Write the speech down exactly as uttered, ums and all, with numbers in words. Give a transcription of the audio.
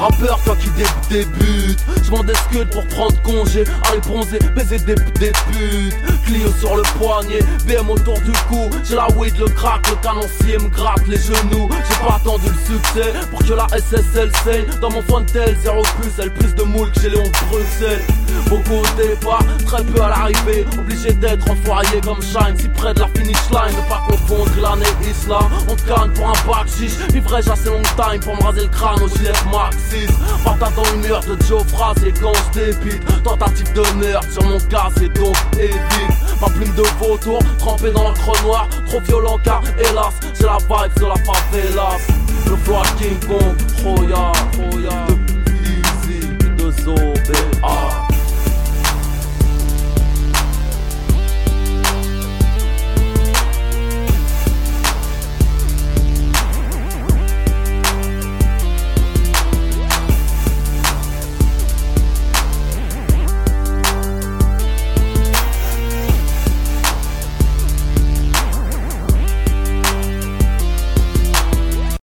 rappeur, toi qui dé débute. J'vends des scuds pour prendre congé, aller bronzer, baiser des, des putes. Clio sur le poignet, B M autour du cou. J'ai la weed, le crack, le canoncier me gratte les genoux. J'ai pas attendu le succès pour que la S S L saigne. Dans mon Fontel, zéro plus, elle plus de moule que j'ai Léon de Bruxelles. Beaucoup au départ, très peu à l'arrivée. Obligé d'être enfoiré comme Shine, si près de la finish line. Ne pas confondre l'année Isla. On te canne pour un bac chiche. Vivrai-je assez long time pour me raser le crâne au gilet Maxis. Patate dans une heure de Joe Frazier quand je débite. Tentative de nerd sur mon cas, c'est donc édite. Ma plume de vautour, trempée dans l'encre noire. Trop violent car hélas, j'ai la vibe de la favelas. Le flow à King Kong, oh ya.